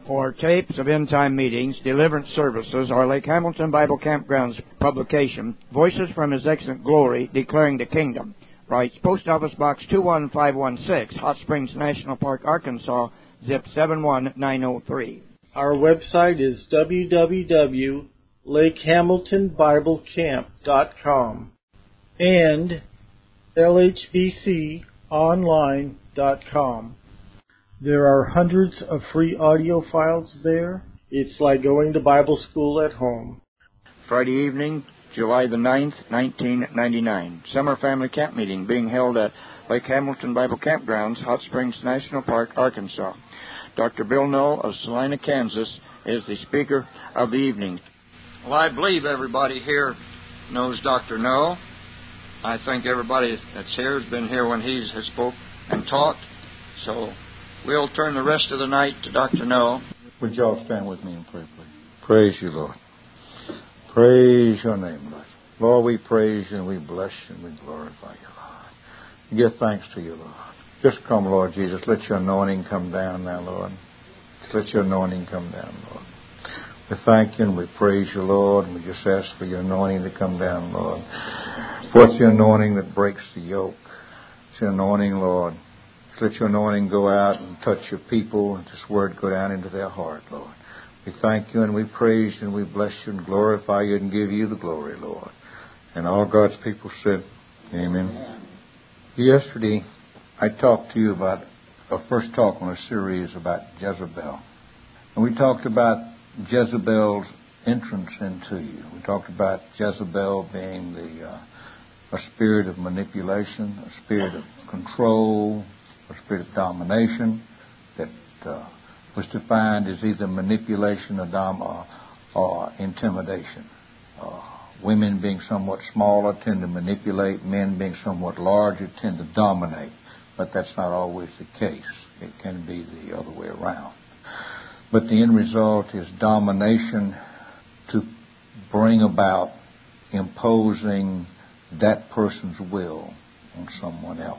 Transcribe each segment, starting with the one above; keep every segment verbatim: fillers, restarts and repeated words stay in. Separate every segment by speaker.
Speaker 1: For tapes of end-time meetings, deliverance services, or Lake Hamilton Bible Campground's publication, Voices from His Excellent Glory, Declaring the Kingdom, writes Post Office Box two one five one six, Hot Springs National Park, Arkansas, zip seven one nine zero three.
Speaker 2: Our website is w w w dot lake hamilton bible camp dot com and l h b c online dot com. There are hundreds of free audio files there. It's like going to Bible school at home.
Speaker 1: Friday evening, July the ninth, nineteen ninety-nine. Summer Family Camp Meeting being held at Lake Hamilton Bible Campgrounds, Hot Springs National Park, Arkansas. Doctor Bill Knoll of Salina, Kansas, is the speaker of the evening. Well, I believe everybody here knows Doctor Knoll. I think everybody that's here has been here when he has spoke and taught. So we'll turn the rest of the night to Doctor Knoll.
Speaker 3: Would you all stand with me and pray, please? Praise you, Lord. Praise your name, Lord. Lord, we praise you and we bless you and we glorify you, Lord. We give thanks to you, Lord. Just come, Lord Jesus. Let your anointing come down now, Lord. Just let your anointing come down, Lord. We thank you and we praise you, Lord, and we just ask for your anointing to come down, Lord. For it's the anointing that breaks the yoke. It's the anointing, Lord. Just let your anointing go out and touch your people and this word go down into their heart, Lord. We thank you and we praise you and we bless you and glorify you and give you the glory, Lord. And all God's people said, amen. Amen. Yesterday, I talked to you about a first talk on a series about Jezebel. And we talked about Jezebel's entrance into you. We talked about Jezebel being the uh, a spirit of manipulation, a spirit of control, a spirit of domination that uh, was defined as either manipulation or, dom- or, or intimidation. Uh, women being somewhat smaller tend to manipulate. Men being somewhat larger tend to dominate. But that's not always the case. It can be the other way around. But the end result is domination to bring about imposing that person's will on someone else.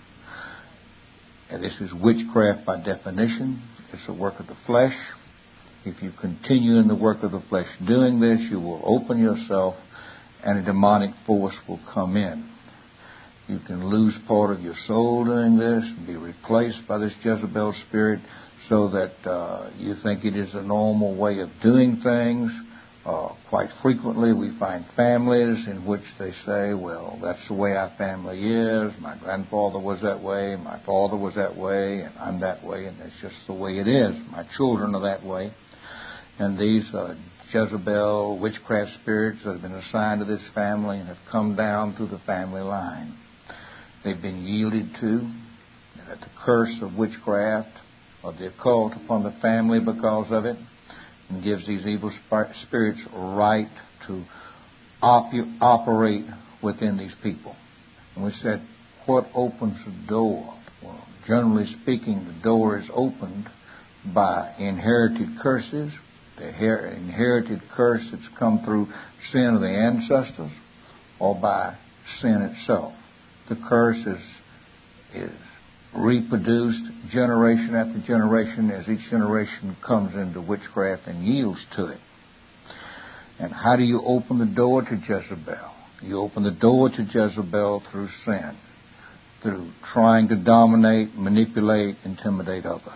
Speaker 3: And this is witchcraft by definition. It's a work of the flesh. If you continue in the work of the flesh doing this, you will open yourself and a demonic force will come in. You can lose part of your soul doing this and be replaced by this Jezebel spirit so that uh, you think it is a normal way of doing things. Uh, quite frequently we find families in which they say, well, that's the way our family is. My grandfather was that way. My father was that way. And I'm that way. And that's just the way it is. My children are that way. And these are Jezebel witchcraft spirits that have been assigned to this family and have come down through the family line. They've been yielded to, and that the curse of witchcraft, of the occult upon the family because of it, and gives these evil spirits right to op- operate within these people. And we said, what opens the door? Well, generally speaking, the door is opened by inherited curses, the her- inherited curse that's come through sin of the ancestors, or by sin itself. The curse is, is reproduced generation after generation as each generation comes into witchcraft and yields to it. And how do you open the door to Jezebel? You open the door to Jezebel through sin, through trying to dominate, manipulate, intimidate others.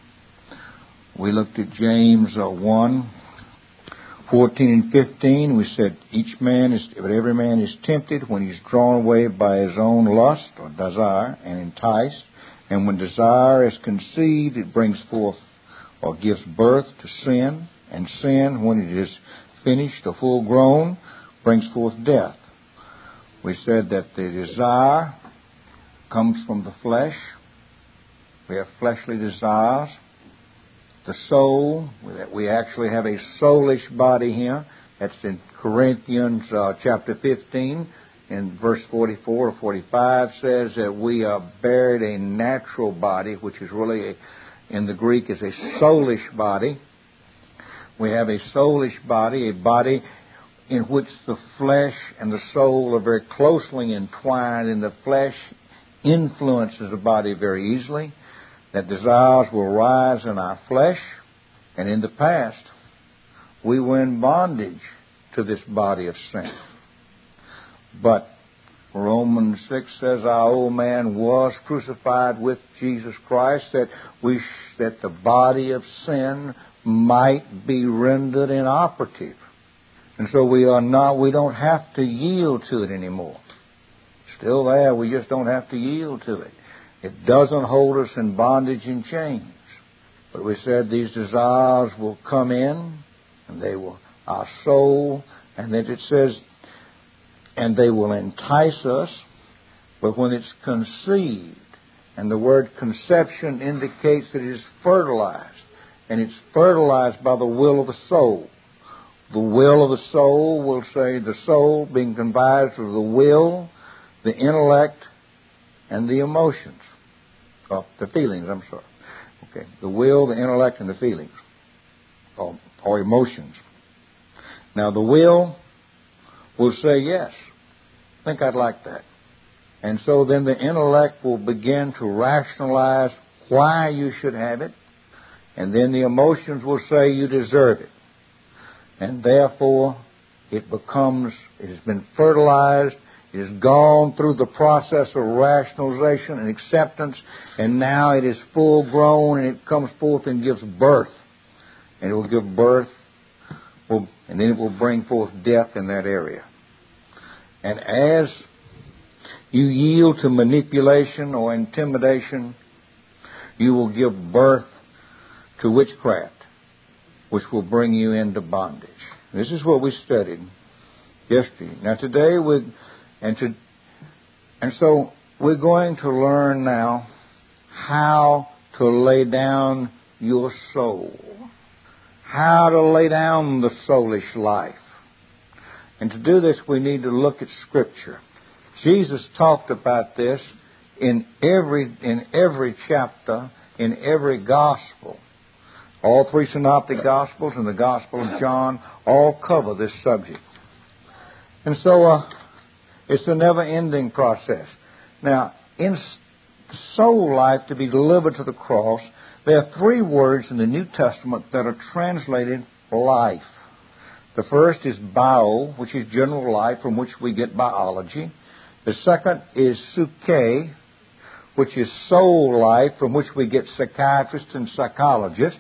Speaker 3: We looked at James uh, one, fourteen and fifteen, we said, each man is, but every man is tempted when he's drawn away by his own lust or desire and enticed. And when desire is conceived, it brings forth or gives birth to sin. And sin, when it is finished or full grown, brings forth death. We said that the desire comes from the flesh. We have fleshly desires. The soul, we actually have a soulish body here. That's in Corinthians uh, chapter fifteen, in verse forty-four or forty-five, says that we are buried a natural body, which is really, a, in the Greek, is a soulish body. We have a soulish body, a body in which the flesh and the soul are very closely entwined, and the flesh influences the body very easily. That desires will rise in our flesh, And in the past, we were in bondage to this body of sin. But Romans six says our old man was crucified with Jesus Christ, that we sh- that the body of sin might be rendered inoperative. And so we are not, we don't have to yield to it anymore. Still there, we just don't have to yield to it. It doesn't hold us in bondage and chains. But we said these desires will come in, and they will, our soul, and then it says, and they will entice us, but when it's conceived, and the word conception indicates that it is fertilized, and it's fertilized by the will of the soul. The will of the soul will say the soul being comprised of the will, the intellect, and the emotions. Oh, the feelings, I'm sorry. Okay, the will, the intellect, and the feelings, or, or emotions. Now, the will will say yes. I think I'd like that. And so then the intellect will begin to rationalize why you should have it. And then the emotions will say you deserve it. And therefore, it becomes, it has been fertilized, it has gone through the process of rationalization and acceptance, and now it is full grown and it comes forth and gives birth. And it will give birth, will, and then it will bring forth death in that area. And as you yield to manipulation or intimidation, you will give birth to witchcraft, which will bring you into bondage. This is what we studied yesterday. Now today we and to and so we're going to learn now how to lay down your soul. How to lay down the soulish life. And to do this, we need to look at Scripture. Jesus talked about this in every in every chapter, in every gospel. All three synoptic gospels and the Gospel of John all cover this subject. And so uh, it's a never-ending process. Now, in soul life to be delivered to the cross, there are three words in the New Testament that are translated life. The first is bio, which is general life, from which we get biology. The second is psyche, which is soul life, from which we get psychiatrists and psychologists.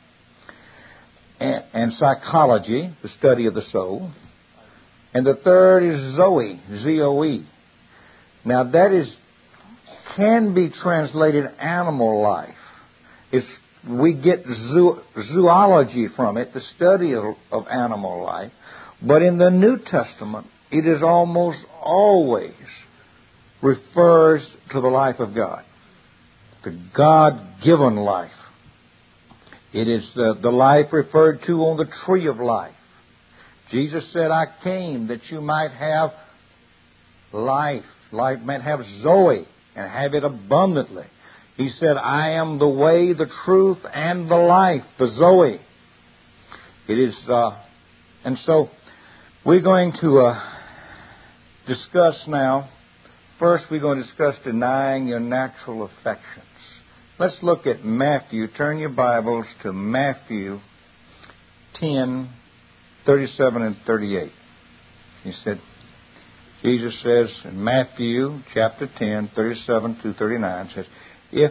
Speaker 3: And, and psychology, the study of the soul. And the third is zoe, Z O E. Now that is, can be translated animal life. It's, we get zoo, zoology from it, the study of, of animal life. But in the New Testament, it is almost always refers to the life of God. The God-given life. It is the, the life referred to on the tree of life. Jesus said, I came that you might have life. Life might have Zoe and have it abundantly. He said, I am the way, the truth, and the life, the Zoe. It is, uh, and so we're going to uh, discuss now. First, we're going to discuss denying your natural affections. Let's look at Matthew. Turn your Bibles to Matthew ten, thirty-seven and thirty-eight. He said, Jesus says in Matthew chapter ten, thirty-seven to thirty-nine, says, if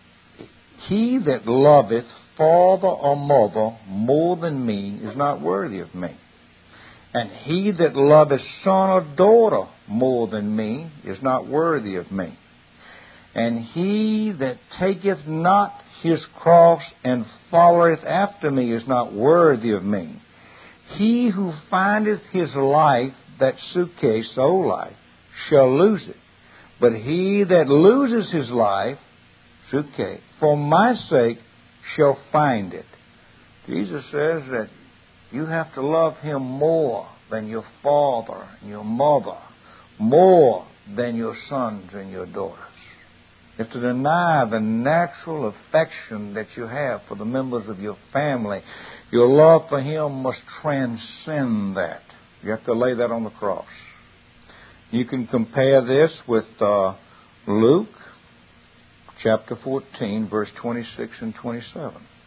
Speaker 3: he that loveth father or mother more than me is not worthy of me, and he that loveth son or daughter more than me is not worthy of me, and he that taketh not his cross and followeth after me is not worthy of me. He who findeth his life, that psyche, soul life, shall lose it. But he that loses his life, psyche, for my sake, shall find it. Jesus says that you have to love him more than your father and your mother, more than your sons and your daughters. You have to deny the natural affection that you have for the members of your family. Your love for him must transcend that. You have to lay that on the cross. You can compare this with uh, Luke chapter fourteen, verse twenty-six and twenty-seven.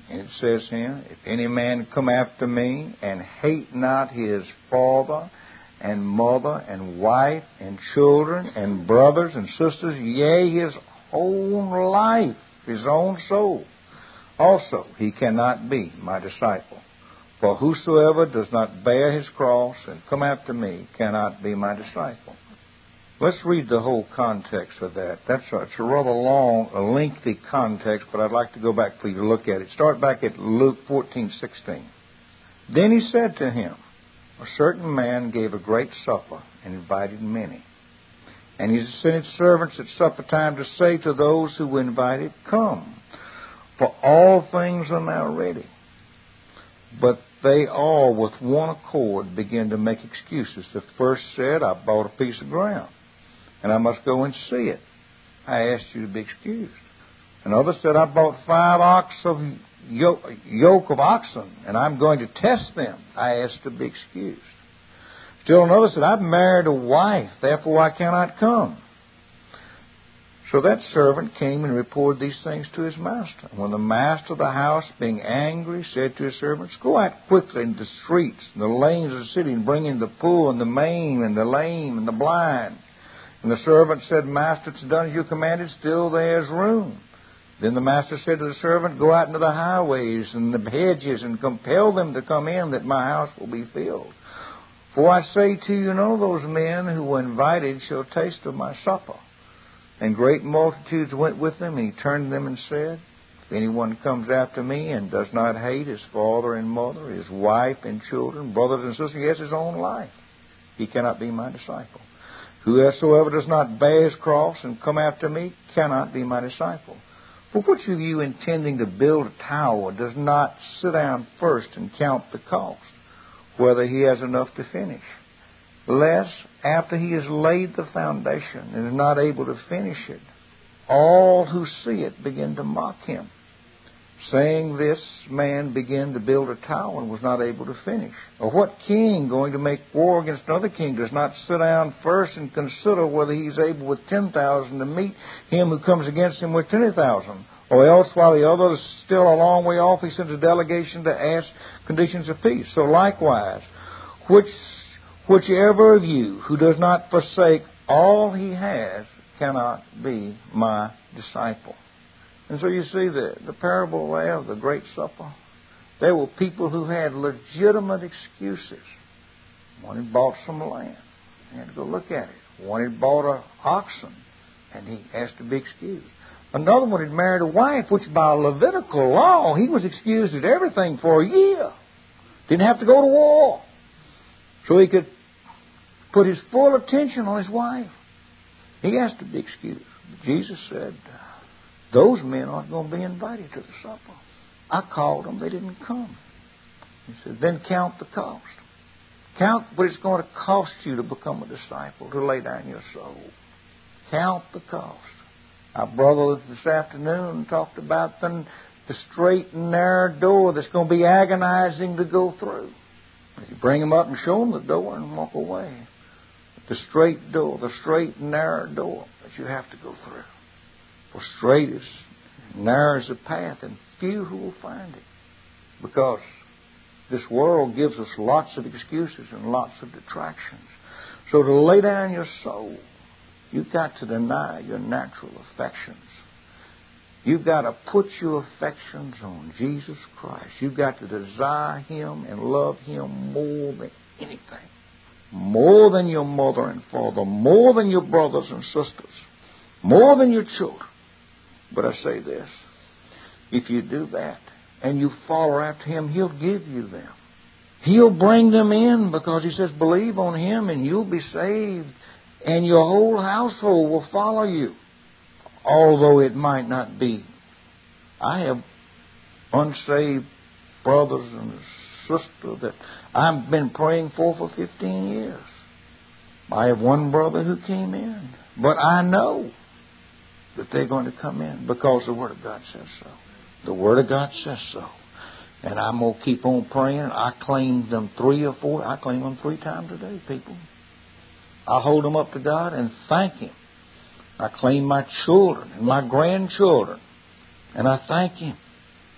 Speaker 3: And it says here, if any man come after me and hate not his father and mother and wife and children and brothers and sisters, yea, his own life, his own soul, also he cannot be my disciple. For whosoever does not bear his cross and come after me cannot be my disciple. Let's read the whole context of that. That's a, it's a rather long, a lengthy context, but I'd like to go back for you to look at it. Start back at Luke fourteen sixteen. Then he said to him, a certain man gave a great supper and invited many. And he sent his servants at supper time to say to those who were invited, come, for all things are now ready. But they all, with one accord, began to make excuses. The first said, I bought a piece of ground, and I must go and see it. I asked you to be excused. Another said, I bought five ox of yoke, yoke of oxen, and I'm going to test them. I asked to be excused. Still another said, I've married a wife, therefore I cannot come. So that servant came and reported these things to his master. When the master of the house, being angry, said to his servants, go out quickly into the streets and the lanes of the city and bring in the poor and the maimed and the lame and the blind. And the servant said, Master, it's done as you commanded, still there's room. Then the master said to the servant, go out into the highways and the hedges and compel them to come in, that my house will be filled. For I say to you, none of those men who were invited shall taste of my supper. And great multitudes went with them, and he turned to them and said, if anyone comes after me and does not hate his father and mother, his wife and children, brothers and sisters, yes, his own life, he cannot be my disciple. Whosoever does not bear his cross and come after me cannot be my disciple. For which of you intending to build a tower does not sit down first and count the cost, whether he has enough to finish? Lest, after he has laid the foundation and is not able to finish it, all who see it begin to mock him. Saying this, man began to build a tower and was not able to finish. Or what king going to make war against another king does not sit down first and consider whether he is able with ten thousand to meet him who comes against him with twenty thousand? Or else, while the other is still a long way off, he sends a delegation to ask conditions of peace. So likewise, which whichever of you who does not forsake all he has cannot be my disciple. And so you see the, the parable there of the Great Supper. There were people who had legitimate excuses. One had bought some land. He had to go look at it. One had bought an oxen, and he asked to be excused. Another one had married a wife, which by Levitical law, he was excused at everything for a year. Didn't have to go to war. So he could put his full attention on his wife. He asked to be excused. But Jesus said, those men aren't going to be invited to the supper. I called them. They didn't come. He said, then count the cost. Count what it's going to cost you to become a disciple, to lay down your soul. Count the cost. Our brother this afternoon talked about the, the straight and narrow door that's going to be agonizing to go through. If you bring them up and show them the door and walk away. The straight door, the straight and narrow door that you have to go through. For straight is, narrow is the path, and few who will find it. Because this world gives us lots of excuses and lots of detractions. So to lay down your soul, you've got to deny your natural affections. You've got to put your affections on Jesus Christ. You've got to desire Him and love Him more than anything. More than your mother and father. More than your brothers and sisters. More than your children. But I say this. If you do that and you follow after Him, He'll give you them. He'll bring them in because He says, believe on Him and you'll be saved. And your whole household will follow you. Although it might not be. I have unsaved brothers and sisters that I've been praying for for fifteen years. I have one brother who came in. But I know that they're going to come in because the Word of God says so. The Word of God says so. And I'm going to keep on praying. I claim them three or four. I claim them three times a day, people. I hold them up to God and thank Him. I claim my children and my grandchildren. And I thank Him.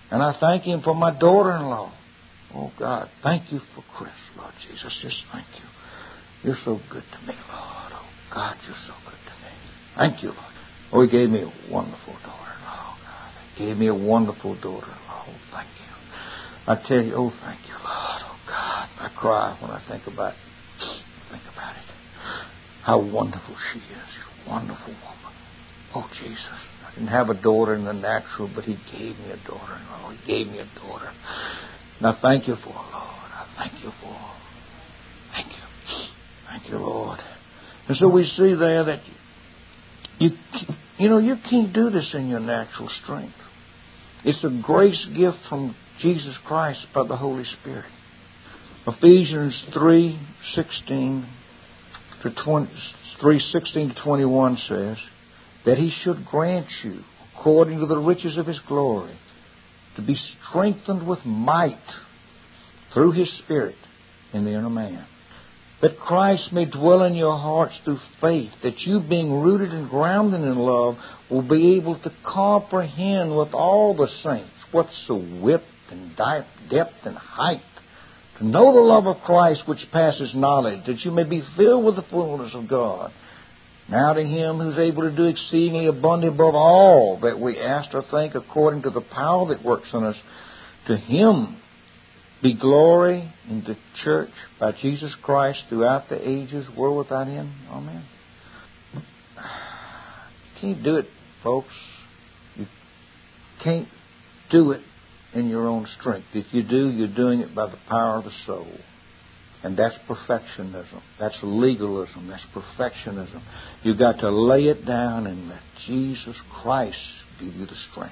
Speaker 3: And I thank Him for my daughter-in-law. Oh, God, thank You for Chris, Lord Jesus. Just thank You. You're so good to me, Lord. Oh, God, You're so good to me. Thank You, Lord. Oh, He gave me a wonderful daughter-in-law. God, He gave me a wonderful daughter-in-law. Oh, thank You. I tell You, oh, thank You, Lord. Oh, God, I cry when I think about it. Think about it. How wonderful she is. She's a wonderful woman. Oh, Jesus. I didn't have a daughter in the natural, but He gave me a daughter-in-law. He gave me a daughter. And I thank You for her, Lord. I thank You for her. Thank You. Thank You, Lord. And so we see there that you, you know, you can't do this in your natural strength. It's a grace gift from Jesus Christ by the Holy Spirit. Ephesians three sixteen to twenty, three sixteen to twenty-one says that He should grant you, according to the riches of His glory, to be strengthened with might through His Spirit in the inner man, that Christ may dwell in your hearts through faith, that you, being rooted and grounded in love, will be able to comprehend with all the saints what's the width and depth and height, to know the love of Christ which passes knowledge, that you may be filled with the fullness of God. Now to Him who's able to do exceedingly abundantly above all that we ask or think, according to the power that works in us, to Him be glory in the church by Jesus Christ throughout the ages, world without end. Amen. You can't do it, folks. You can't do it in your own strength. If you do, you're doing it by the power of the soul. And that's perfectionism. That's legalism. That's perfectionism. You've got to lay it down and let Jesus Christ give you the strength.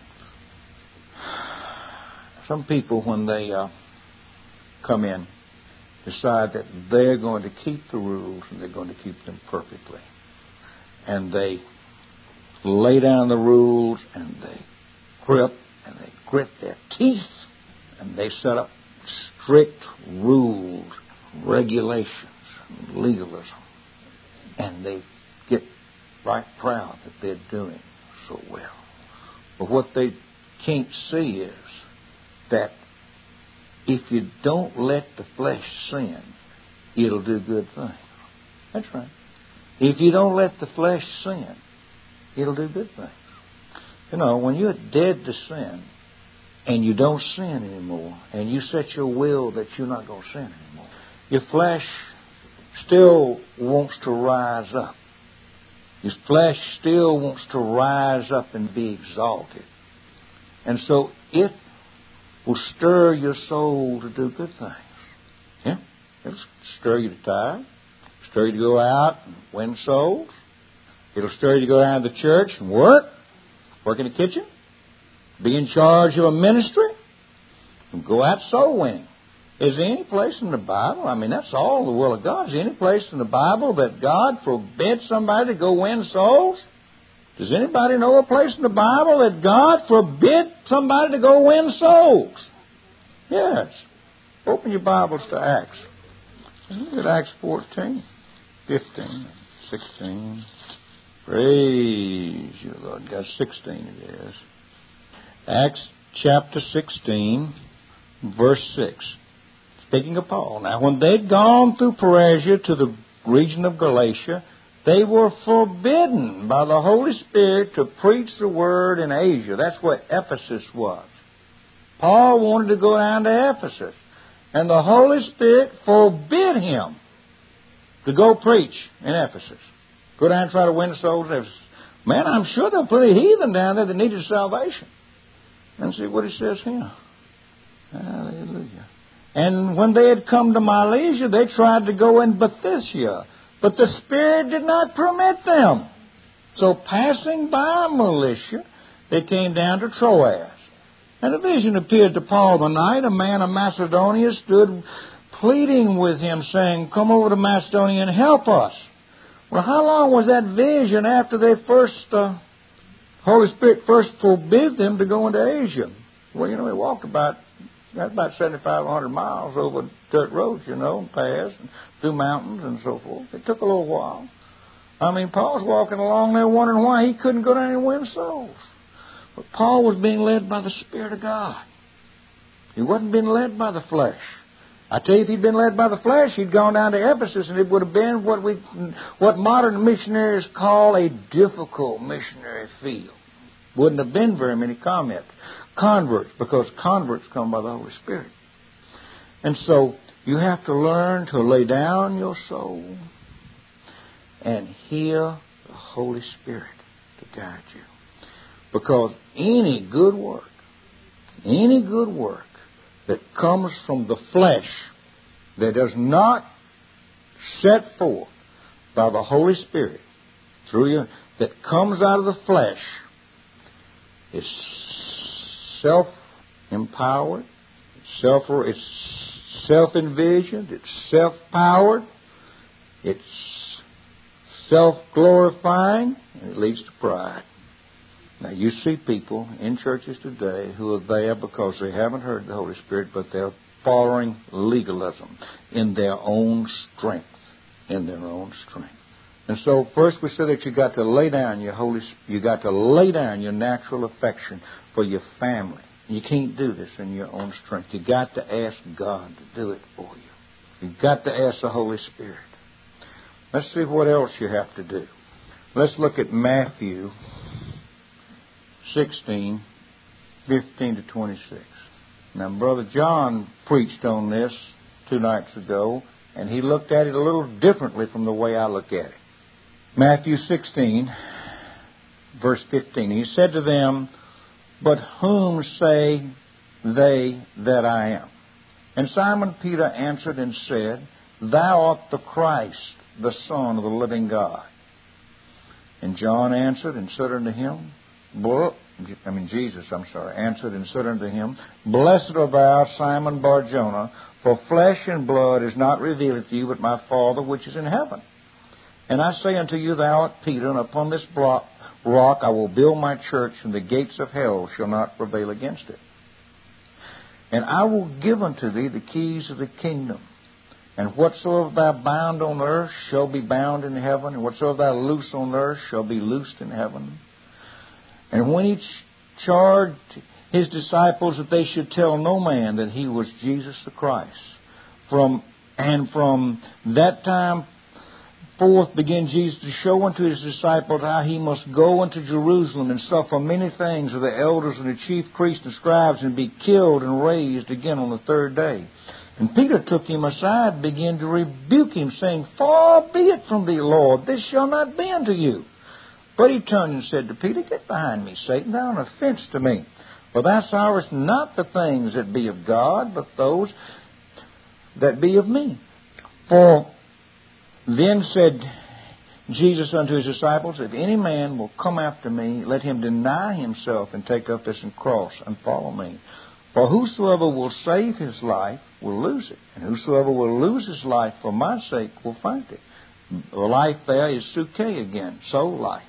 Speaker 3: Some people, when they uh, come in, decide that they're going to keep the rules and they're going to keep them perfectly. And they lay down the rules and they grip and they grit their teeth and they set up strict rules, regulations, and legalism. And they get right proud that they're doing so well. But what they can't see is that if you don't let the flesh sin, it'll do good things. That's right. If you don't let the flesh sin, it'll do good things. You know, when you're dead to sin and you don't sin anymore, and you set your will that you're not going to sin anymore, your flesh still wants to rise up. Your flesh still wants to rise up and be exalted. And so it will stir your soul to do good things. Yeah? It'll stir you to tithe. Stir you to go out and win souls. It'll stir you to go down to the church and work. Work in the kitchen. Be in charge of a ministry. And go out soul winning. Is there any place in the Bible? I mean, that's all the will of God. Is there any place in the Bible that God forbids somebody to go win souls? Does anybody know a place in the Bible that God forbids somebody to go win souls? Yes. Open your Bibles to Acts. Look at Acts fourteen, fifteen, sixteen. Praise you, Lord. Got sixteen it is. Acts chapter sixteen, verse six. Speaking of Paul. Now, when they'd gone through Persia to the region of Galatia, they were forbidden by the Holy Spirit to preach the word in Asia. That's where Ephesus was. Paul wanted to go down to Ephesus, and the Holy Spirit forbid him to go preach in Ephesus. Go down and try to win souls in Ephesus. Man, I'm sure there were plenty of heathen down there that needed salvation. And see what he says here. Hallelujah. And when they had come to Mylesia, they tried to go in Bithynia, but the Spirit did not permit them. So passing by Mylesia, they came down to Troas. And a vision appeared to Paul the night. A man of Macedonia stood pleading with him, saying, "Come over to Macedonia and help us." Well, how long was that vision after they first, uh, Holy Spirit first forbid them to go into Asia? Well, you know, he walked about That's about seventy-five hundred miles over dirt roads, you know, and paths, and through mountains and so forth. It took a little while. I mean, Paul's walking along there wondering why he couldn't go down and win souls. But Paul was being led by the Spirit of God. He wasn't being led by the flesh. I tell you, if he'd been led by the flesh, he'd gone down to Ephesus, and it would have been what we, what modern missionaries call a difficult missionary field. Wouldn't have been very many comments, converts, because converts come by the Holy Spirit. And so you have to learn to lay down your soul and hear the Holy Spirit to guide you. Because any good work, any good work that comes from the flesh, that does not set forth by the Holy Spirit through you, that comes out of the flesh, is self-empowered, self, it's self-envisioned, it's self-powered, it's self-glorifying, and it leads to pride. Now, you see people in churches today who are there because they haven't heard the Holy Spirit, but they're following legalism in their own strength, in their own strength. And so, first we said that you got to lay down your holy, you got to lay down your natural affection for your family. You can't do this in your own strength. You got to ask God to do it for you. You got to ask the Holy Spirit. Let's see what else you have to do. Let's look at Matthew sixteen, fifteen to twenty-six. Now, Brother John preached on this two nights ago, and he looked at it a little differently from the way I look at it. Matthew sixteen, verse fifteen. He said to them, "But whom say they that I am?" And Simon Peter answered and said, "Thou art the Christ, the Son of the living God." And John answered and said unto him, I mean Jesus, I'm sorry, answered and said unto him, "Blessed art thou, Simon Bar-Jonah, for flesh and blood is not revealed to you, but my Father which is in heaven. And I say unto you, thou art Peter, and upon this block, rock I will build my church, and the gates of hell shall not prevail against it. And I will give unto thee the keys of the kingdom. And whatsoever thou bound on earth shall be bound in heaven, and whatsoever thou loose on earth shall be loosed in heaven." And when he charged his disciples that they should tell no man that he was Jesus the Christ, from and from that time forth began Jesus to show unto his disciples how he must go unto Jerusalem and suffer many things of the elders and the chief priests and scribes, and be killed and raised again on the third day. And Peter took him aside and began to rebuke him, saying, "Far be it from thee, Lord, this shall not be unto you." But he turned and said to Peter, "Get behind me, Satan, thou art an offense to me. For thou sorrowest not the things that be of God, but those that be of me." For then said Jesus unto his disciples, "If any man will come after me, let him deny himself and take up his cross and follow me. For whosoever will save his life will lose it, and whosoever will lose his life for my sake will find it." The life there is suke again, soul life.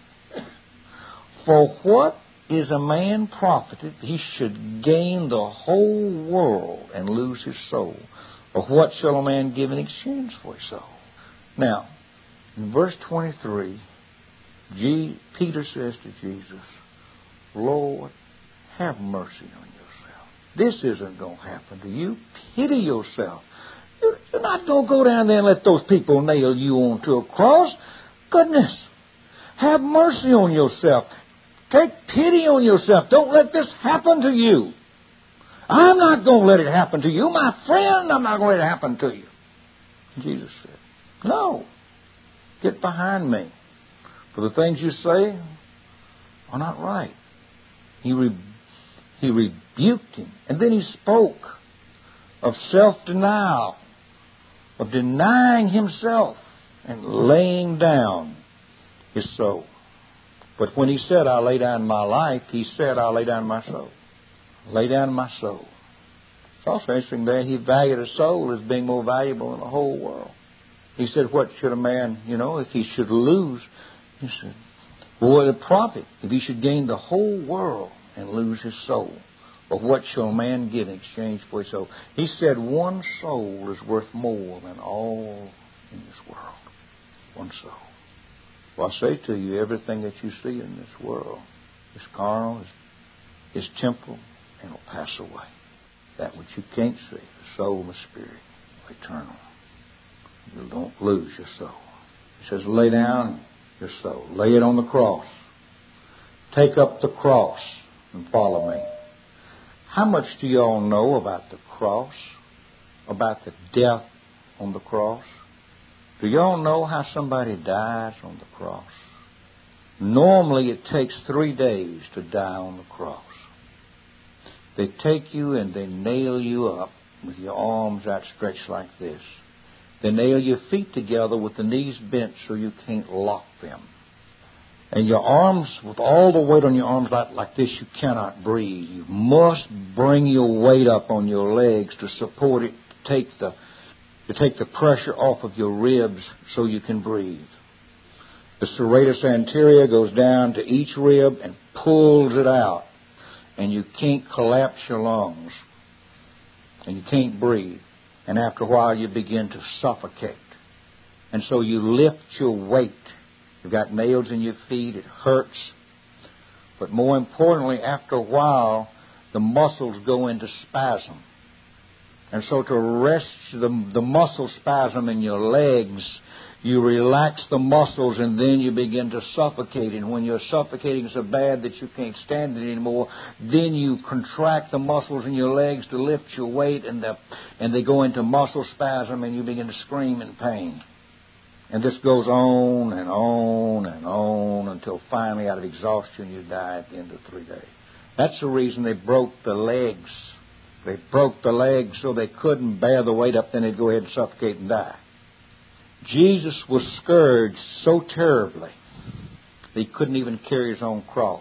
Speaker 3: "For what is a man profited if he should gain the whole world and lose his soul? Or what shall a man give in exchange for his soul?" Now, in verse twenty-three, G, Peter says to Jesus, "Lord, have mercy on yourself. This isn't going to happen to you. Pity yourself. You're not going to go down there and let those people nail you onto a cross. Goodness, have mercy on yourself. Take pity on yourself. Don't let this happen to you. I'm not going to let it happen to you. My friend, I'm not going to let it happen to you." Jesus said, "No, get behind me. For the things you say are not right." He, re- he rebuked him. And then he spoke of self-denial, of denying himself and laying down his soul. But when he said, "I lay down my life," he said, "I lay down my soul." Lay down my soul. It's also interesting there, he valued a soul as being more valuable than the whole world. He said, what should a man, you know, if he should lose, he said, what a profit if he should gain the whole world and lose his soul? But what shall a man give in exchange for his soul? He said, one soul is worth more than all in this world. One soul. Well, I say to you, everything that you see in this world is carnal, is, is temporal, and will pass away. that which you can't see, the soul and the spirit, eternal. You don't lose your soul. He says, lay down your soul. Lay it on the cross. Take up the cross and follow me. How much do you all know about the cross? About the death on the cross? Do you all know how somebody dies on the cross? Normally it takes three days to die on the cross. They take you and they nail you up with your arms outstretched like this. They nail your feet together with the knees bent so you can't lock them. And your arms, with all the weight on your arms like, like this, you cannot breathe. You must bring your weight up on your legs to support it, to take the, to take the pressure off of your ribs so you can breathe. The serratus anterior goes down to each rib and pulls it out. And you can't collapse your lungs. And you can't breathe. And after a while you begin to suffocate. And so you lift your weight. You've got nails in your feet. It hurts. But more importantly, after a while, the muscles go into spasm. And so to rest the, the muscle spasm in your legs, you relax the muscles and then you begin to suffocate. And when you're suffocating so bad that you can't stand it anymore, then you contract the muscles in your legs to lift your weight, and, the, and they go into muscle spasm and you begin to scream in pain. And this goes on and on and on until finally, out of exhaustion, you die at the end of three days. That's the reason they broke the legs. They broke the legs so they couldn't bear the weight up, then they'd go ahead and suffocate and die. Jesus was scourged so terribly that he couldn't even carry his own cross.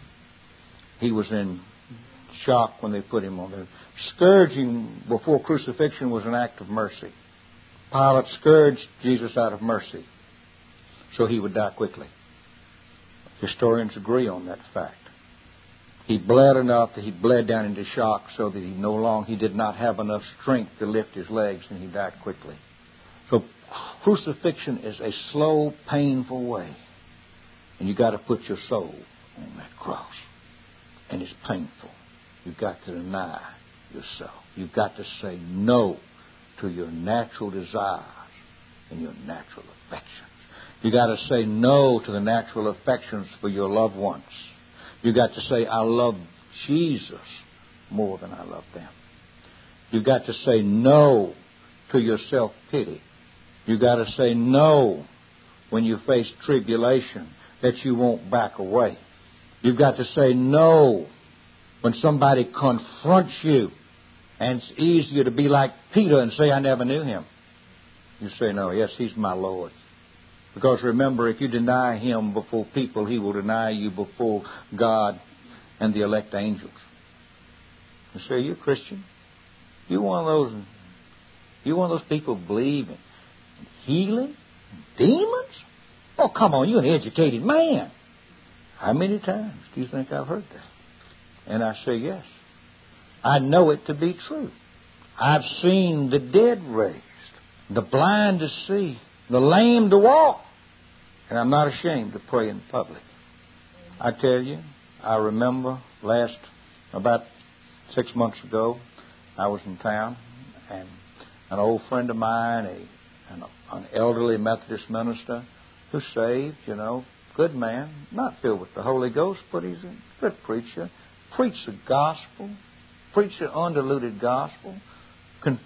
Speaker 3: He was in shock when they put him on there. Scourging before crucifixion was an act of mercy. Pilate scourged Jesus out of mercy so he would die quickly. Historians agree on that fact. He bled enough that he bled down into shock so that he no longer, he did not have enough strength to lift his legs, and he died quickly. So crucifixion is a slow, painful way. And you've got to put your soul on that cross. And it's painful. You've got to deny yourself. You've got to say no to your natural desires and your natural affections. You've got to say no to the natural affections for your loved ones. You've got to say, I love Jesus more than I love them. You've got to say no to your self-pity. You've got to say no when you face tribulation, that you won't back away. You've got to say no when somebody confronts you, and it's easier to be like Peter and say, I never knew him. You say, no, yes, he's my Lord. Because remember, if you deny him before people, he will deny you before God and the elect angels. You say, you Christian? You one of those you one of those people believe in healing? Demons? Oh, come on, you're an educated man. How many times do you think I've heard that? And I say, yes. I know it to be true. I've seen the dead raised, the blind to see, the lame to walk. And I'm not ashamed to pray in public. I tell you, I remember last, about six months ago, I was in town, and an old friend of mine, a, an, an elderly Methodist minister, who's saved, you know, good man, not filled with the Holy Ghost, but he's a good preacher, preached the gospel, preached the undiluted gospel, con-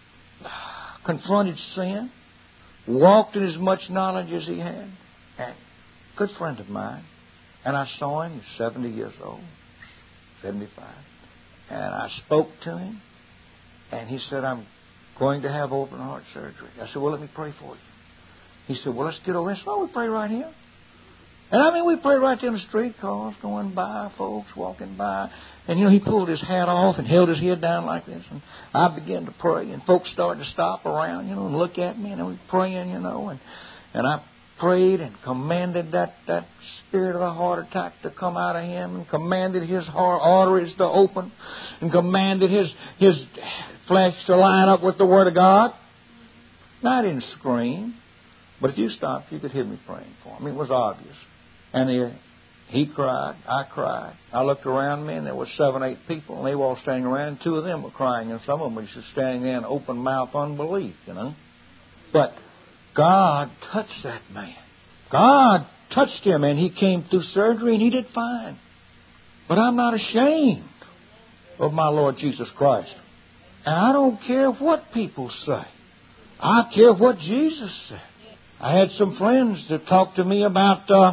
Speaker 3: confronted sin, walked in as much knowledge as he had, and good friend of mine. And I saw him, he's seventy years old, seventy-five, and I spoke to him, and he said, I'm going to have open heart surgery. I said, well, let me pray for you. He said, well, let's get over here. So we pray right here. And I mean, we pray right there in the street, cars going by, folks walking by. And, you know, he pulled his hat off and held his head down like this. And I began to pray. And folks started to stop around, you know, and look at me. And we were praying, you know. And, and I prayed and commanded that, that spirit of a heart attack to come out of him. And commanded his heart arteries to open. And commanded his, his flesh to line up with the Word of God. Now, I didn't scream. But if you stopped, you could hear me praying for him. I mean, it was obvious. And he, He cried. I cried. I looked around me, and there were seven, eight people, and they were all standing around. Two of them were crying, and some of them were just standing there in open-mouth unbelief, you know. But God touched that man. God touched him, and he came through surgery, and he did fine. But I'm not ashamed of my Lord Jesus Christ. And I don't care what people say. I care what Jesus said. I had some friends that talked to me about, uh,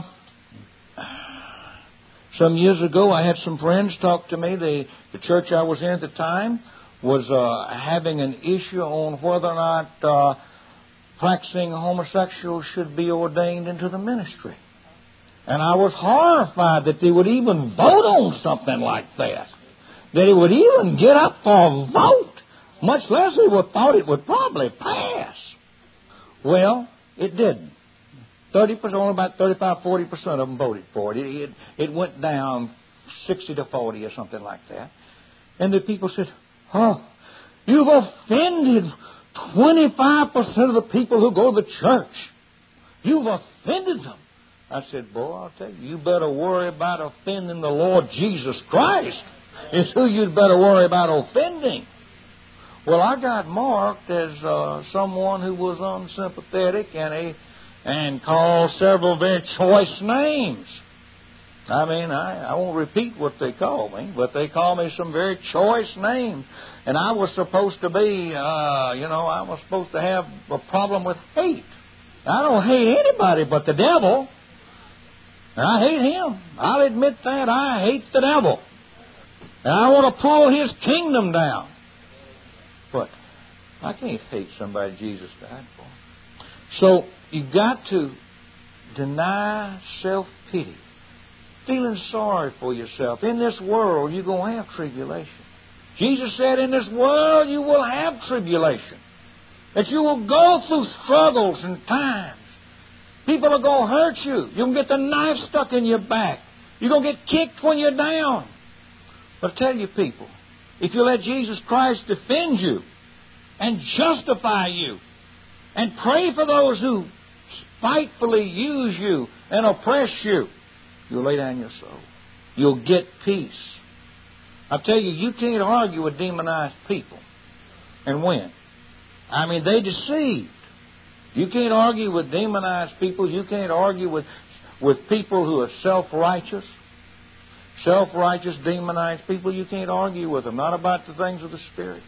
Speaker 3: some years ago, I had some friends talk to me. The, the church I was in at the time was uh, having an issue on whether or not uh, practicing homosexuals should be ordained into the ministry. And I was horrified that they would even vote on something like that. That it would even get up for a vote. Much less they would thought it would probably pass. Well, it didn't. Thirty percent, only about thirty-five, forty percent of them voted for it. It, it. it went down sixty to forty or something like that. And the people said, "Oh, you've offended twenty-five percent of the people who go to the church. You've offended them." I said, "Boy, I'll tell you, you better worry about offending the Lord Jesus Christ. It's who you'd better worry about offending." Well, I got marked as uh, someone who was unsympathetic and a and called several very choice names. I mean, I, I won't repeat what they called me, but they called me some very choice names. And I was supposed to be, uh, you know, I was supposed to have a problem with hate. I don't hate anybody but the devil. And I hate him. I'll admit that. I hate the devil. And I want to pull his kingdom down. But I can't hate somebody Jesus died for. So you've got to deny self-pity. Feeling sorry for yourself. In this world, you're going to have tribulation. Jesus said, in this world, you will have tribulation. That you will go through struggles and times. People are going to hurt you. You're going to get the knife stuck in your back. You're going to get kicked when you're down. But I tell you, people, if you let Jesus Christ defend you and justify you and pray for those who spitefully use you and oppress you, you'll lay down your soul. You'll get peace. I tell you, you can't argue with demonized people and win. I mean, they deceived. You can't argue with demonized people. You can't argue with, with people who are self-righteous. Self-righteous, demonized people, you can't argue with them. Not about the things of the Spirit.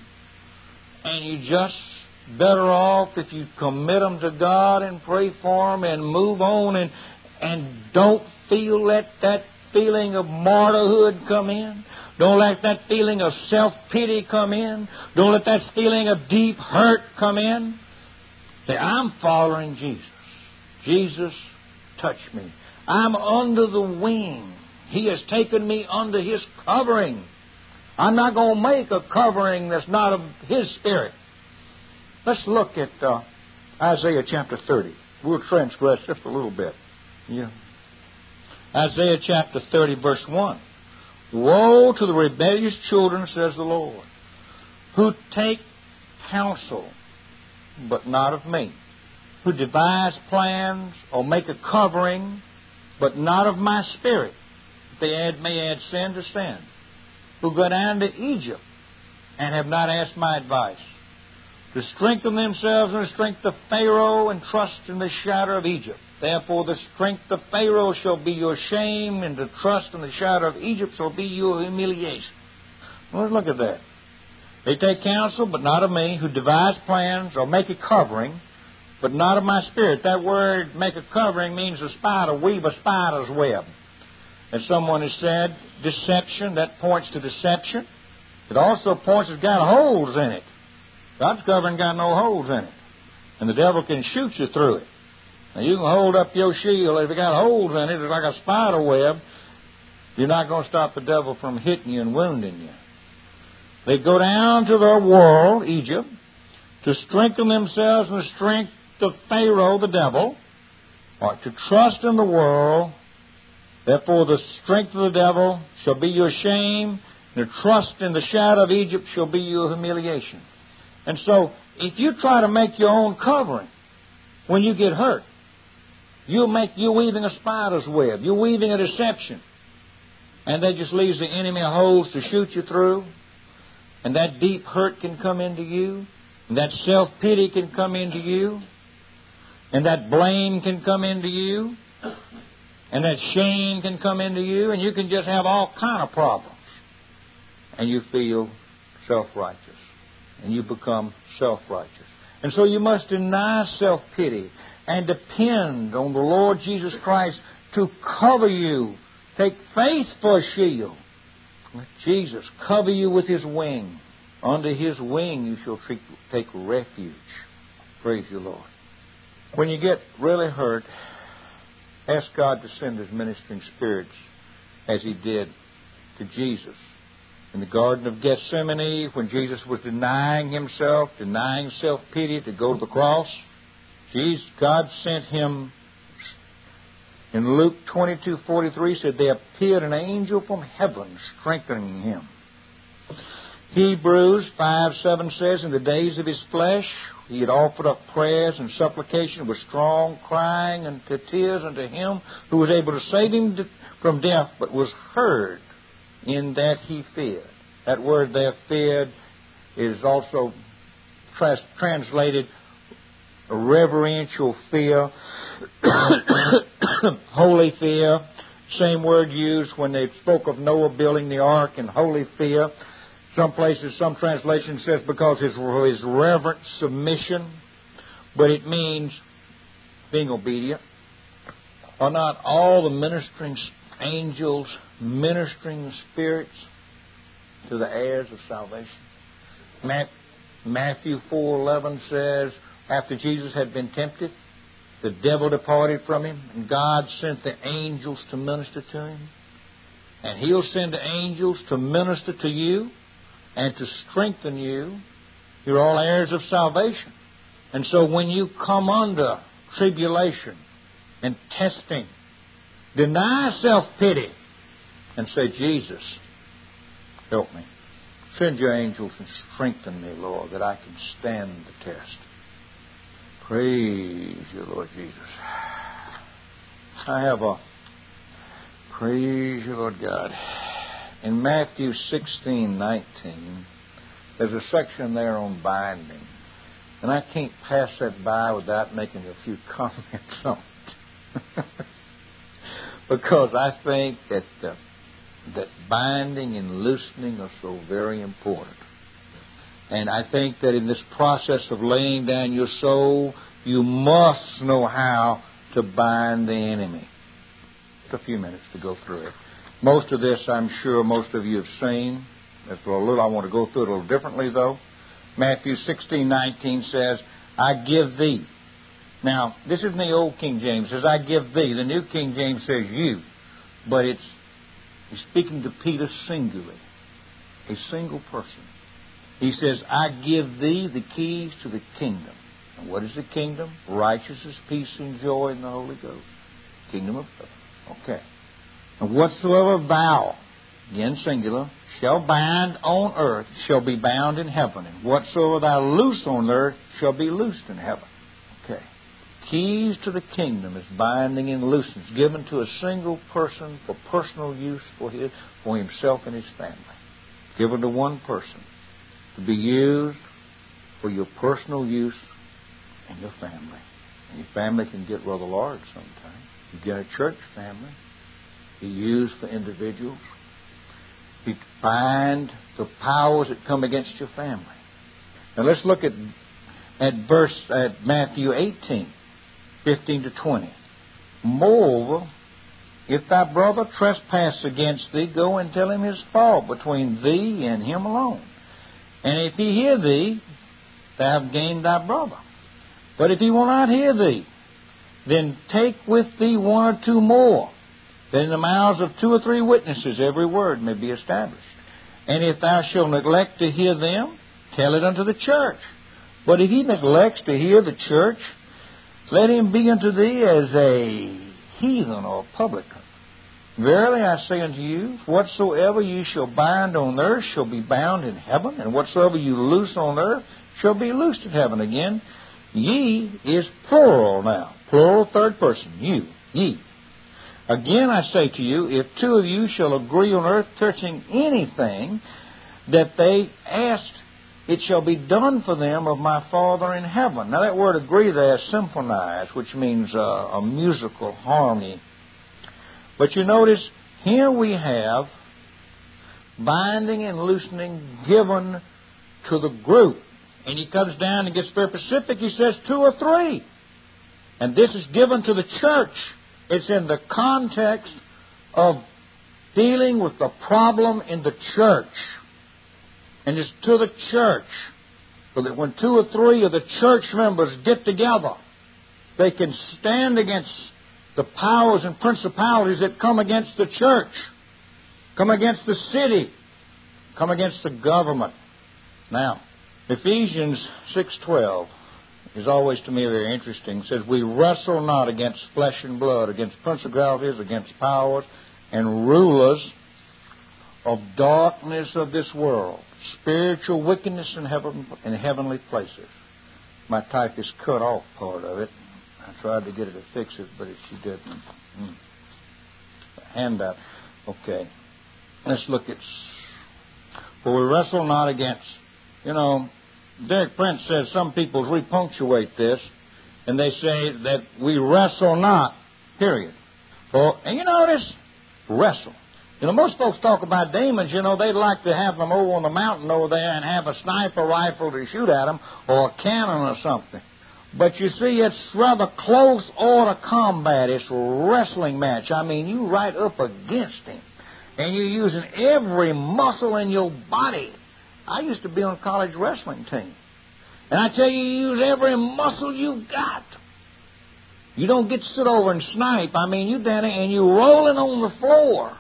Speaker 3: And you just better off if you commit them to God and pray for them and move on and and don't feel let that feeling of martyrhood come in. Don't let that feeling of self-pity come in. Don't let that feeling of deep hurt come in. Say, I'm following Jesus. Jesus, touch me. I'm under the wing. He has taken me under His covering. I'm not going to make a covering that's not of His Spirit. Let's look at uh, Isaiah chapter thirty. We'll transgress just a little bit. Yeah. Isaiah chapter thirty, verse one. Woe to the rebellious children, says the Lord, who take counsel, but not of me, who devise plans or make a covering, but not of my Spirit. They add, may add sin to sin, who go down to Egypt and have not asked my advice, to strengthen themselves in the strength of Pharaoh and trust in the shadow of Egypt. Therefore the strength of Pharaoh shall be your shame, and the trust in the shadow of Egypt shall be your humiliation. Well, let's look at that. They take counsel, but not of me, who devise plans or make a covering, but not of my Spirit. That word, make a covering, means a spider, weave a spider's web. As someone has said, deception, that points to deception. It also points it's got holes in it. God's covering got no holes in it. And the devil can shoot you through it. Now, you can hold up your shield. If it got holes in it, it's like a spider web. You're not going to stop the devil from hitting you and wounding you. They go down to their world, Egypt, to strengthen themselves in the strength of Pharaoh, the devil, or to trust in the world. Therefore the strength of the devil shall be your shame, and the trust in the shadow of Egypt shall be your humiliation. And so, if you try to make your own covering when you get hurt, You'll make, you're weaving a spider's web. You're weaving a deception. And that just leaves the enemy holes to shoot you through. And that deep hurt can come into you. And that self-pity can come into you. And that blame can come into you. And that shame can come into you. And you can just have all kind of problems. And you feel self-righteous. And you become self-righteous. And so you must deny self-pity and depend on the Lord Jesus Christ to cover you. Take faith for a shield. Let Jesus cover you with His wing. Under His wing you shall take refuge. Praise you, Lord. When you get really hurt, ask God to send His ministering spirits as He did to Jesus. In the Garden of Gethsemane, when Jesus was denying Himself, denying self-pity to go to the cross, Jesus, God sent Him. In Luke twenty-two forty-three said, there appeared an angel from heaven strengthening Him. Hebrews five seven says, in the days of His flesh, He had offered up prayers and supplication with strong crying and to tears unto Him who was able to save Him from death, but was heard in that He feared. That word there, feared, is also trans- translated reverential fear, holy fear. Same word used when they spoke of Noah building the ark, and holy fear. Some places, some translation says because his, his reverent submission, but it means being obedient. Are not all the ministering angels ministering the spirits to the heirs of salvation? Matthew four eleven says, after Jesus had been tempted, the devil departed from him, and God sent the angels to minister to him. And He'll send the angels to minister to you and to strengthen you. You're all heirs of salvation. And so when you come under tribulation and testing, deny self-pity and say, Jesus, help me. Send your angels and strengthen me, Lord, that I can stand the test. Praise you, Lord Jesus. I have a praise you, Lord God. In Matthew sixteen nineteen, there's a section there on binding. And I can't pass that by without making a few comments on it. Because I think that uh, that binding and loosening are so very important. And I think that in this process of laying down your soul, you must know how to bind the enemy. Just a few minutes to go through it. Most of this, I'm sure, most of you have seen. That's a little, I want to go through it a little differently, though. Matthew sixteen nineteen says, I give thee. Now, this is in the Old King James. It says, I give thee. The New King James says you. But it's he's speaking to Peter singularly. A single person. He says, I give thee the keys to the kingdom. And what is the kingdom? Righteousness, peace, and joy in the Holy Ghost. Kingdom of God. Okay. And whatsoever thou, again singular, shall bind on earth shall be bound in heaven. And whatsoever thou loose on earth shall be loosed in heaven. Okay. Keys to the kingdom is binding and loosing. It's given to a single person for personal use for his, for himself and his family. Given to one person to be used for your personal use and your family. And your family can get rather large sometimes. You get a church family. Be used for individuals. You bind the powers that come against your family. Now let's look at at verse at Matthew eighteen, fifteen to twenty. Moreover, if thy brother trespass against thee, go and tell him his fault between thee and him alone. And if he hear thee, thou have gained thy brother. But if he will not hear thee, then take with thee one or two more, that in the mouths of two or three witnesses every word may be established. And if thou shalt neglect to hear them, tell it unto the church. But if he neglects to hear the church, let him be unto thee as a heathen or a publican. Verily I say unto you, whatsoever you shall bind on earth shall be bound in heaven, and whatsoever you loose on earth shall be loosed in heaven. Again, Ye is plural now. Plural, third person. You. Ye. Again I say to you, if two of you shall agree on earth touching anything that they asked, it shall be done for them of my Father in heaven. Now that word agree there is symphonize, which means uh, a musical harmony. But you notice, here we have binding and loosening given to the group. And he comes down and gets very specific. He says two or three. And this is given to the church. It's in the context of dealing with the problem in the church. And it's to the church. So that when two or three of the church members get together, they can stand against the powers and principalities that come against the church, come against the city, come against the government. Now, Ephesians six twelve is always to me very interesting. It says, we wrestle not against flesh and blood, against principalities, against powers, and rulers of darkness of this world, spiritual wickedness in heaven in heavenly places. My typist cut off part of it. I tried to get her to fix it, but she didn't. Mm. Handout. Okay. Let's look at... For we wrestle not against... You know, Derek Prince says some people repunctuate this, and they say that we wrestle not, period. For, and you notice, wrestle. You know, most folks talk about demons, you know, they'd like to have them over on the mountain over there and have a sniper rifle to shoot at them, or a cannon or something. But you see, it's rather close order combat. It's a wrestling match. I mean, you right up against him, and you're using every muscle in your body. I used to be on a college wrestling team. And I tell you, you use every muscle you got. You don't get to sit over and snipe. I mean, you're down there and you're rolling on the floor.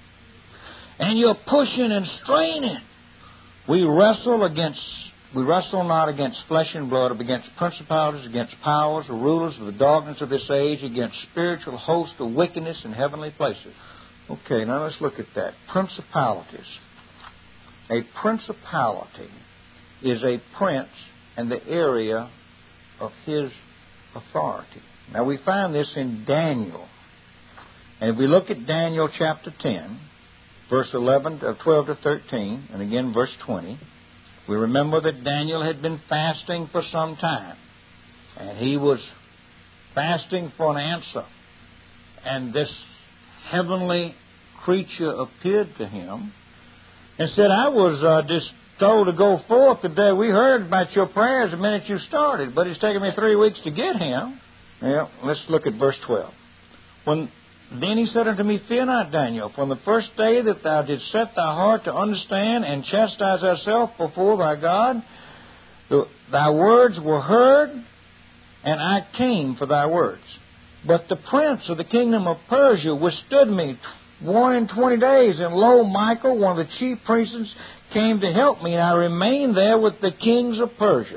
Speaker 3: And you're pushing and straining. We wrestle against, we wrestle not against flesh and blood, but against principalities, against powers, the rulers of the darkness of this age, against spiritual hosts of wickedness in heavenly places. Okay, now let's look at that. Principalities. A principality is a prince and the area of his authority. Now we find this in Daniel. And if we look at Daniel chapter ten, verse eleven, twelve to thirteen, and again verse twenty, we remember that Daniel had been fasting for some time. And he was fasting for an answer. And this heavenly creature appeared to him and said, I was uh, just told to go forth today. We heard about your prayers the minute you started, but it's taken me three weeks to get him. Yeah, let's look at verse twelve. When Then he said unto me, fear not, Daniel, from the first day that thou didst set thy heart to understand and chastise thyself before thy God, the, thy words were heard, and I came for thy words. But the prince of the kingdom of Persia withstood me one and twenty days, and lo, Michael, one of the chief princes, came to help me, and I remained there with the kings of Persia.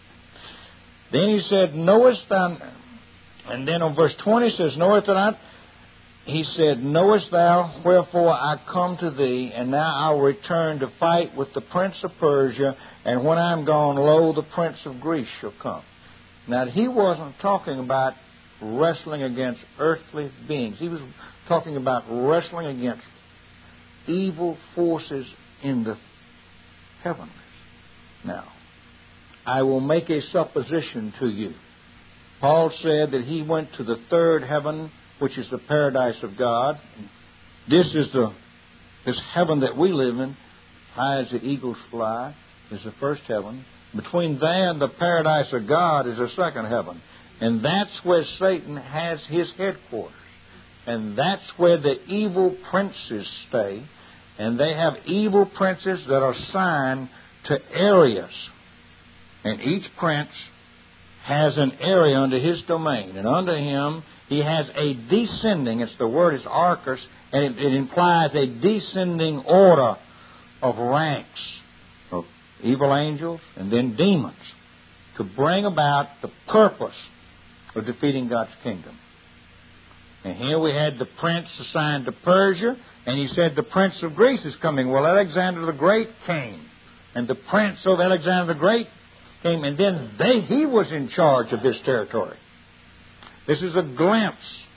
Speaker 3: Then he said, knowest thou, and then on verse twenty it says, knowest thou not, he said, knowest thou wherefore I come to thee, and now I will return to fight with the prince of Persia, and when I am gone, lo, the prince of Greece shall come. Now, he wasn't talking about wrestling against earthly beings. He was talking about wrestling against evil forces in the heavens. Now, I will make a supposition to you. Paul said that he went to the third heaven, which is the paradise of God. This is the this heaven that we live in, high as the eagles fly, is the first heaven. Between there and the paradise of God is the second heaven. And that's where Satan has his headquarters. And that's where the evil princes stay. And they have evil princes that are assigned to areas. And each prince has an area under his domain. And under him, he has a descending, it's the word is arcus, and it, it implies a descending order of ranks of evil angels and then demons to bring about the purpose of defeating God's kingdom. And here we had the prince assigned to Persia, and he said the prince of Greece is coming. Well, Alexander the Great came, and the prince of Alexander the Great came, and then they he was in charge of this territory. This is a glimpse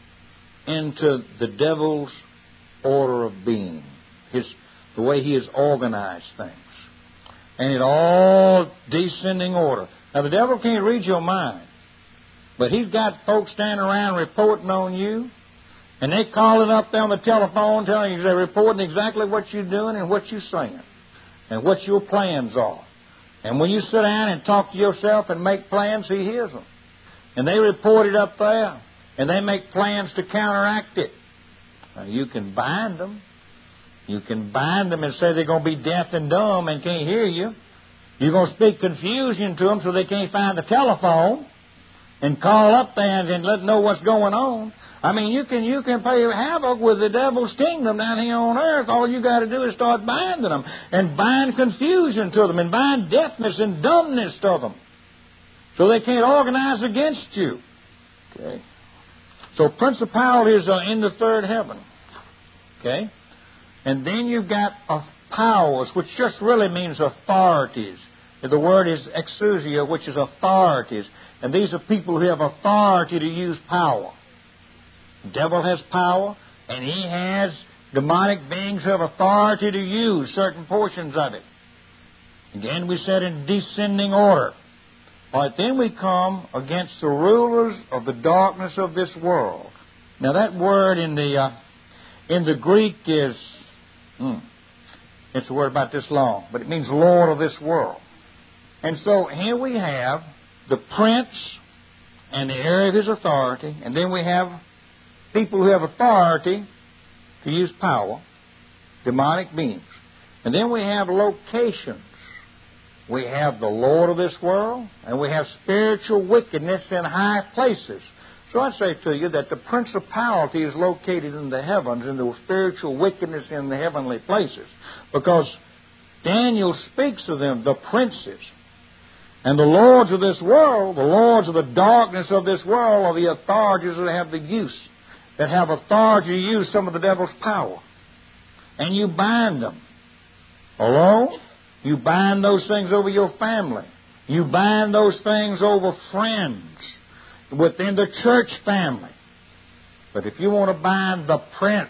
Speaker 3: into the devil's order of being, his the way he has organized things. And it all descending order. Now, the devil can't read your mind, but he's got folks standing around reporting on you, and they calling up there on the telephone telling you they're reporting exactly what you're doing and what you're saying and what your plans are. And when you sit down and talk to yourself and make plans, he hears them. And they report it up there, and they make plans to counteract it. Now, you can bind them. You can bind them and say they're going to be deaf and dumb and can't hear you. You're going to speak confusion to them so they can't find the telephone and call up there and let them know what's going on. I mean, you can you can play havoc with the devil's kingdom down here on earth. All you got to do is start binding them and bind confusion to them and bind deafness and dumbness to them so they can't organize against you. Okay. So principalities are in the third heaven. Okay. And then you've got uh, powers, which just really means authorities. The word is exousia, which is authorities. And these are people who have authority to use power. The devil has power, and he has demonic beings who have authority to use certain portions of it. Again, we said in descending order. All right, then we come against the rulers of the darkness of this world. Now, that word in the uh, in the Greek is... Hmm. It's a word about this long, but it means Lord of this world. And so here we have the prince and the area of his authority, and then we have people who have authority to use power, demonic beings. And then we have locations. We have the Lord of this world, and we have spiritual wickedness in high places. So I'd say to you that the principality is located in the heavens, and the spiritual wickedness in the heavenly places. Because Daniel speaks of them, the princes. And the lords of this world, the lords of the darkness of this world, are the authorities that have the use, that have authority to use some of the devil's power. And you bind them. Hello? You bind those things over your family. You bind those things over friends within the church family. But if you want to bind the prince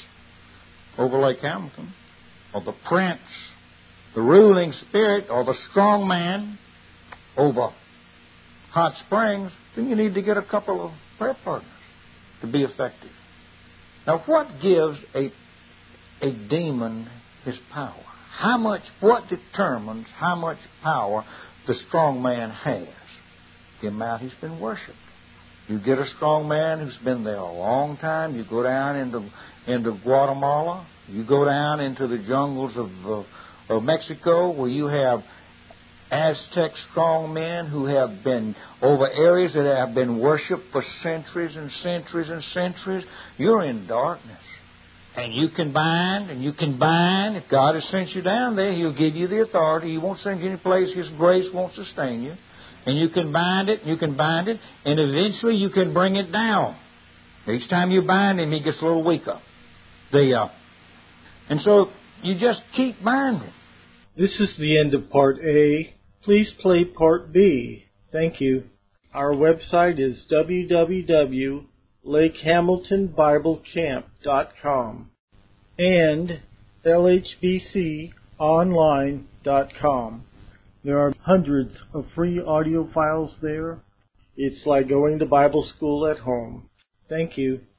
Speaker 3: over Lake Hamilton, or the prince, the ruling spirit, or the strong man over Hot Springs, then you need to get a couple of prayer partners to be effective. Now, what gives a, a demon his power? How much, what determines how much power the strong man has? The amount he's been worshipped. You get a strong man who's been there a long time. You go down into into Guatemala. You go down into the jungles of uh, of Mexico, where you have Aztec strong men who have been over areas that have been worshipped for centuries and centuries and centuries. You're in darkness. And you can bind, and you can bind. If God has sent you down there, He'll give you the authority. He won't send you any place His grace won't sustain you. And you can bind it, and you can bind it, and eventually you can bring it down. Each time you bind him, he gets a little weaker. The, uh, and so you just keep binding.
Speaker 2: This is the end of Part A. Please play Part B. Thank you. Our website is w w w dot lake hamilton bible camp dot com and l h b c online dot com. There are hundreds of free audio files there. It's like going to Bible school at home. Thank you.